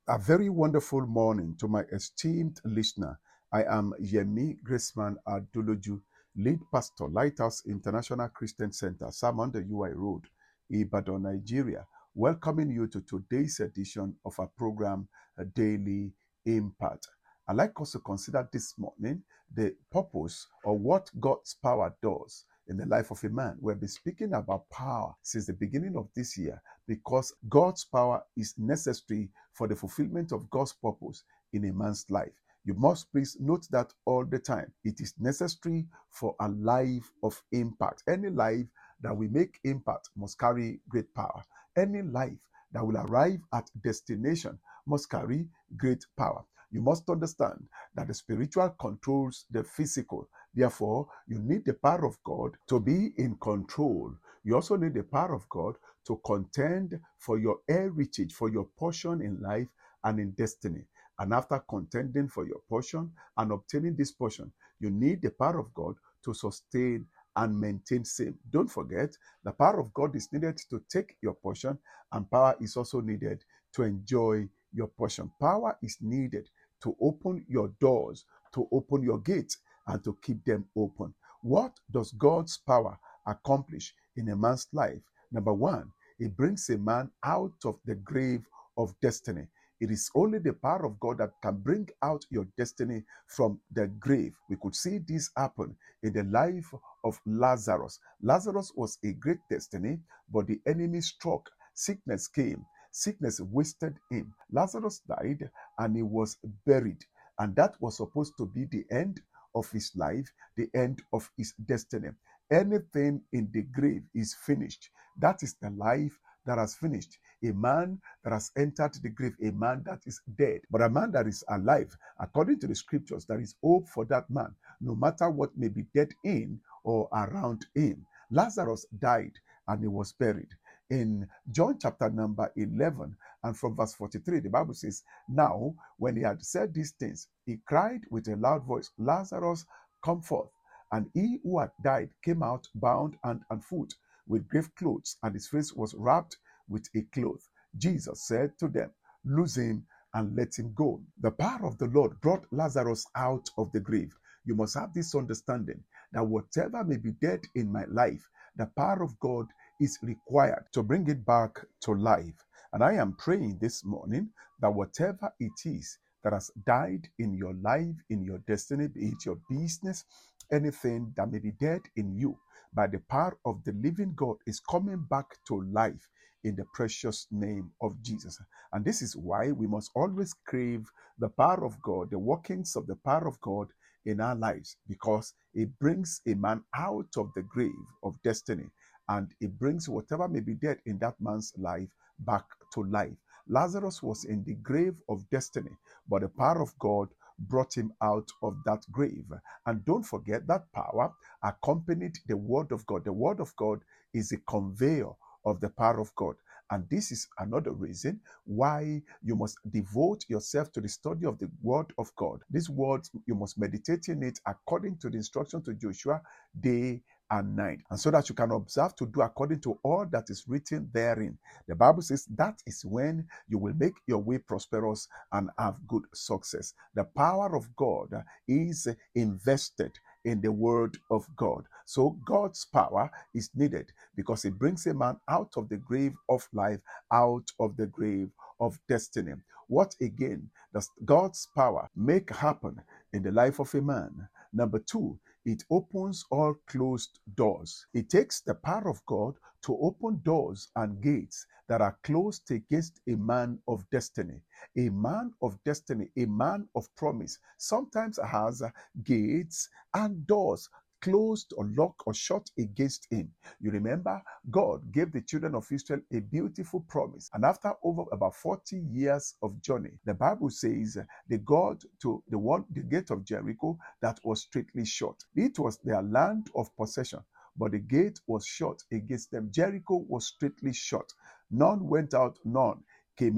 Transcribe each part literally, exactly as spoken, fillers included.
A very wonderful morning to my esteemed listener. I am Yemi Graceman Adoloju, lead pastor, Lighthouse International Christian Center, Samanda U I Road, Ibadan, Nigeria, welcoming you to today's edition of our program, A Daily Impact. I'd like us to consider this morning the purpose or what God's power does in the life of a man. We've been speaking about power since the beginning of this year because God's power is necessary for the fulfillment of God's purpose in a man's life. You must please note that all the time. It is necessary for a life of impact. Any life that will make impact must carry great power. Any life that will arrive at destination must carry great power. You must understand that the spiritual controls the physical. Therefore, you need the power of God to be in control. You also need the power of God to contend for your heritage, for your portion in life and in destiny. And after contending for your portion and obtaining this portion, you need the power of God to sustain and maintain same. Don't forget, the power of God is needed to take your portion, and power is also needed to enjoy your portion. Power is needed to open your doors, to open your gates, and to keep them open. What does God's power accomplish in a man's life? Number one, it brings a man out of the grave of destiny. It is only the power of God that can bring out your destiny from the grave. We could see this happen in the life of Lazarus. Lazarus was a great destiny, but the enemy struck. Sickness came. Sickness wasted him. Lazarus died and he was buried. And that was supposed to be the end of his life, the end of his destiny. Anything in the grave is finished. That is the life that has finished. A man that has entered the grave, a man that is dead. But a man that is alive, according to the scriptures, there is hope for that man, no matter what may be dead in or around him. Lazarus died and he was buried. In John chapter number eleven and from verse forty-three, the Bible says, "Now, when he had said these things, he cried with a loud voice, 'Lazarus, come forth.' And he who had died came out bound hand and foot with grave clothes, and his face was wrapped with a cloth. Jesus said to them, 'Loose him and let him go.'" The power of the Lord brought Lazarus out of the grave. You must have this understanding that whatever may be dead in my life, the power of God is required to bring it back to life. And I am praying this morning that whatever it is that has died in your life, in your destiny, be it your business, anything that may be dead in you, by the power of the living God is coming back to life in the precious name of Jesus. And this is why we must always crave the power of God, the workings of the power of God in our lives, because it brings a man out of the grave of destiny, and it brings whatever may be dead in that man's life back to life. Lazarus was in the grave of destiny, but the power of God brought him out of that grave. And don't forget that power accompanied the word of God. The word of God is a conveyor of the power of God. And this is another reason why you must devote yourself to the study of the word of God. These words, you must meditate in it according to the instruction to Joshua day and night, and so that you can observe to do according to all that is written therein. The Bible says that is when you will make your way prosperous and have good success. The power of God is invested in the word of God. So God's power is needed because it brings a man out of the grave of life, out of the grave of destiny. What again does God's power make happen in the life of a man? Number two, it opens all closed doors. It takes the power of God to open doors and gates that are closed against a man of destiny. A man of destiny, a man of promise, sometimes has gates and doors closed or locked or shut against him. You remember, God gave the children of Israel a beautiful promise. And after over about forty years of journey, the Bible says they got to the one, the gate of Jericho that was strictly shut. It was their land of possession, but the gate was shut against them. Jericho was strictly shut. None went out, none came in.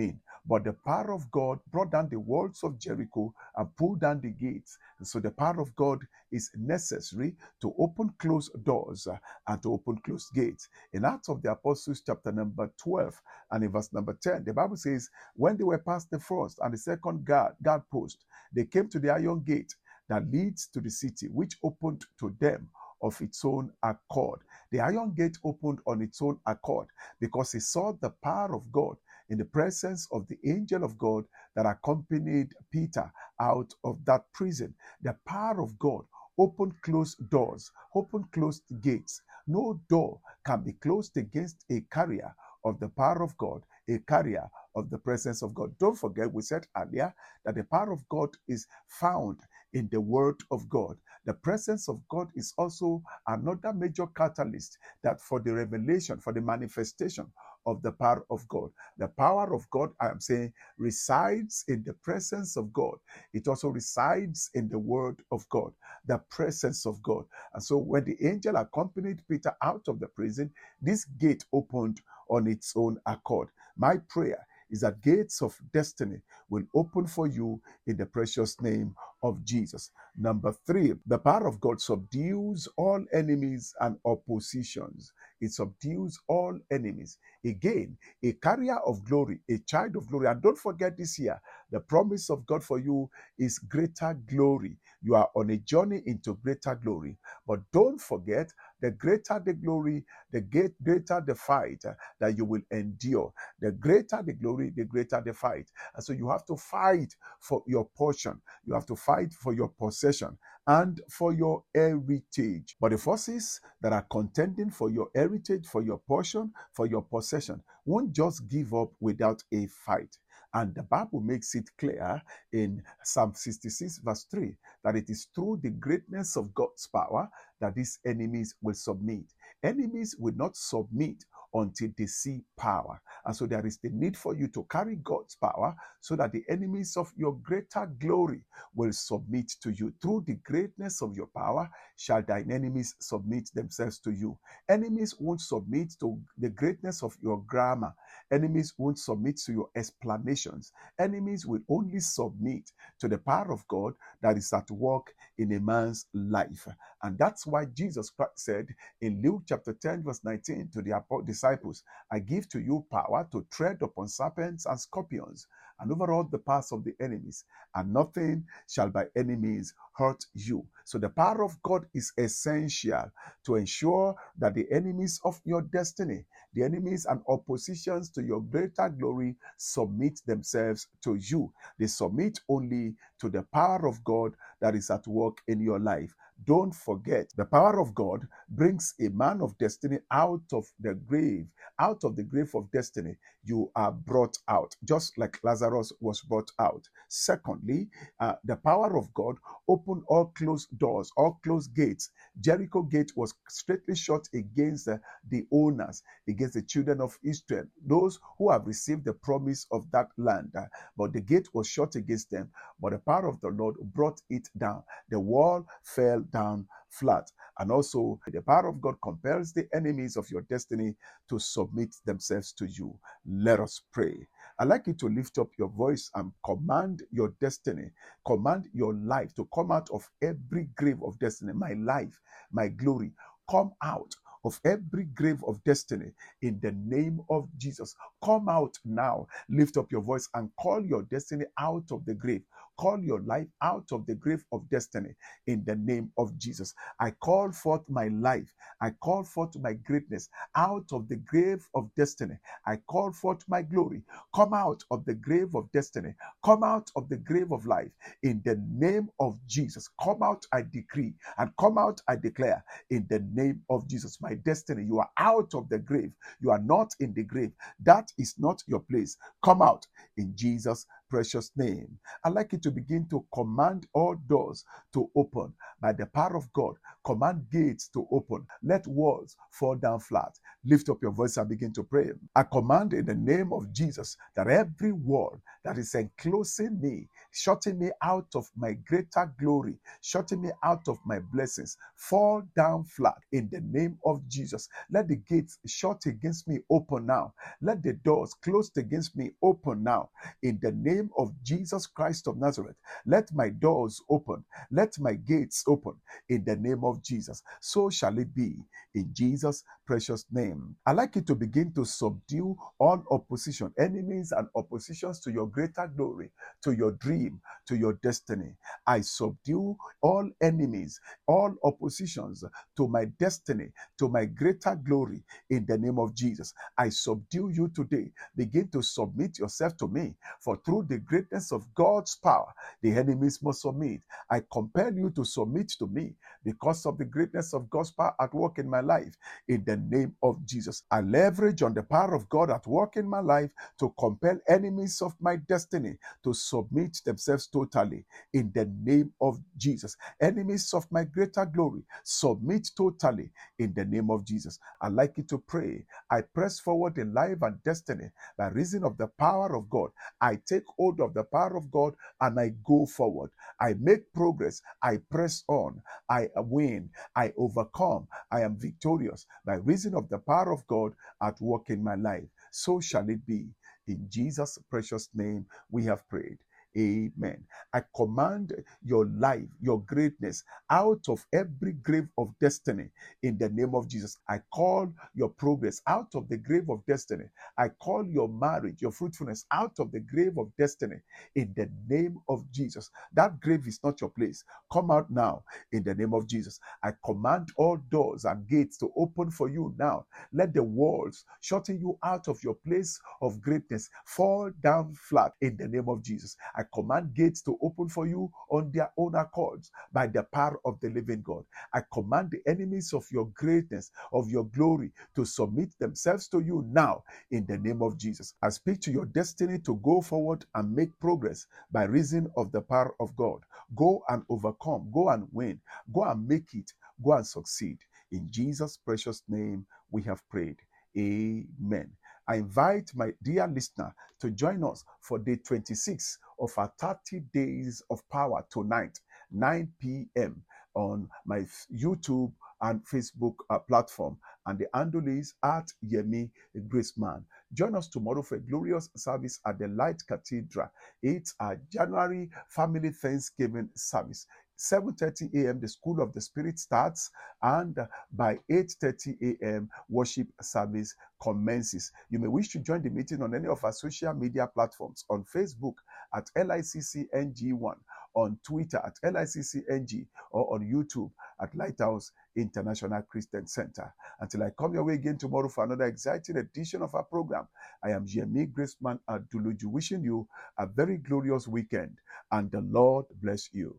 but the power of God brought down the walls of Jericho and pulled down the gates. And so the power of God is necessary to open closed doors uh, and to open closed gates. In Acts of the Apostles, chapter number twelve and in verse number ten, the Bible says, when they were past the first and the second guard, guard post, they came to the iron gate that leads to the city, which opened to them of its own accord. The iron gate opened on its own accord because he saw the power of God in the presence of the angel of God that accompanied Peter out of that prison. The power of God opened closed doors, opened closed gates. No door can be closed against a carrier of the power of God, a carrier of the presence of God. Don't forget, we said earlier that the power of God is found in the word of God. The presence of God is also another major catalyst that for the revelation, for the manifestation of the power of God. The power of God, I am saying, resides in the presence of God. It also resides in the word of God, the presence of God. And so when the angel accompanied Peter out of the prison, this gate opened on its own accord. My prayer is that gates of destiny will open for you in the precious name of Jesus. Number three, the power of God subdues all enemies and oppositions. It subdues all enemies. Again, a carrier of glory, a child of glory. And don't forget this year, the promise of God for you is greater glory. You are on a journey into greater glory. But don't forget, the greater the glory, the greater the fight uh, that you will endure. The greater the glory, the greater the fight. And so you have to fight for your portion. You have to fight for your possession and for your heritage. But the forces that are contending for your heritage, for your portion, for your possession, won't just give up without a fight. And the Bible makes it clear in Psalm sixty-six verse three that it is through the greatness of God's power that these enemies will submit. Enemies will not submit until they see power. And so there is the need for you to carry God's power so that the enemies of your greater glory will submit to you. Through the greatness of your power shall thine enemies submit themselves to you. Enemies won't submit to the greatness of your grammar. Enemies won't submit to your explanations. Enemies will only submit to the power of God that is at work in a man's life. And that's why Jesus Christ said in Luke chapter ten verse nineteen to the disciples, I give to you power to tread upon serpents and scorpions and over all the powers of the enemies, and nothing shall by any means hurt you. So the power of God is essential to ensure that the enemies of your destiny, the enemies and oppositions to your greater glory, submit themselves to you. They submit only to the power of God that is at work in your life. Don't forget, the power of God brings a man of destiny out of the grave. Out of the grave of destiny, you are brought out, just like Lazarus was brought out. Secondly, uh, the power of God opened all closed doors, all closed gates. Jericho gate was straightly shut against uh, the owners, against the children of Israel, those who have received the promise of that land. Uh, but the gate was shut against them, but the power of the Lord brought it down. The wall fell down flat. And also, the power of God compels the enemies of your destiny to submit themselves to you. Let us pray. I'd like you to lift up your voice and command your destiny, command your life to come out of every grave of destiny. My life, my glory, come out of every grave of destiny in the name of Jesus. Come out now. Lift up your voice and call your destiny out of the grave. Call your life out of the grave of destiny in the name of Jesus. I call forth my life. I call forth my greatness out of the grave of destiny. I call forth my glory. Come out of the grave of destiny. Come out of the grave of life in the name of Jesus. Come out, I decree, and come out, I declare, in the name of Jesus. My destiny, you are out of the grave. You are not in the grave. That is not your place. Come out in Jesus' precious name. I'd like you to to begin to command all doors to open by the power of God. Command gates to open. Let walls fall down flat. Lift up your voice and begin to pray. I command in the name of Jesus that every wall that is enclosing me, shutting me out of my greater glory, shutting me out of my blessings, fall down flat in the name of Jesus. Let the gates shut against me open now. Let the doors closed against me open now in the name of Jesus Christ of Nazareth. Let my doors open. Let my gates open in the name of Jesus. So shall it be in Jesus' precious name. I'd like you to begin to subdue all opposition, enemies and oppositions to your greater glory, to your dream, to your destiny. I subdue all enemies, all oppositions to my destiny, to my greater glory in the name of Jesus. I subdue you today. Begin to submit yourself to me, for through the greatness of God's power, the enemies must submit. I compel you to submit to me because of the greatness of God's power at work in my life in the name of Jesus. I leverage on the power of God at work in my life to compel enemies of my destiny to submit themselves totally in the name of Jesus. Enemies of my greater glory, submit totally in the name of Jesus. I'd like you to pray. I press forward in life and destiny by reason of the power of God. I take hold of the power of God and I go forward. I make progress. I press on. I win. I overcome. I am victorious by reason of the power of God at work in my life. So shall it be. In Jesus' precious name we have prayed. Amen. I command your life, your greatness out of every grave of destiny in the name of Jesus. I call your progress out of the grave of destiny. I call your marriage, your fruitfulness out of the grave of destiny in the name of Jesus. That grave is not your place. Come out now in the name of Jesus. I command all doors and gates to open for you now. Let the walls shutting you out of your place of greatness fall down flat in the name of Jesus. I command gates to open for you on their own accords by the power of the living God. I command the enemies of your greatness, of your glory, to submit themselves to you now in the name of Jesus. I speak to your destiny to go forward and make progress by reason of the power of God. Go and overcome. Go and win. Go and make it. Go and succeed. In Jesus' precious name we have prayed. Amen. I invite my dear listener to join us for day twenty-six of our thirty days of power tonight, nine p.m. on my YouTube and Facebook uh, platform. And the handle is at Yemi Graceman. Join us tomorrow for a glorious service at the Light Cathedral. It's a January Family Thanksgiving service. seven thirty a.m. the School of the Spirit starts, and by eight thirty a.m. worship service commences. You may wish to join the meeting on any of our social media platforms: on Facebook at L I C C N G one, on Twitter at L I C C N G, or on YouTube at Lighthouse International Christian Center. Until I come your way again tomorrow for another exciting edition of our program, I am Yemi Graceman Aduluju, wishing you a very glorious weekend, and the Lord bless you.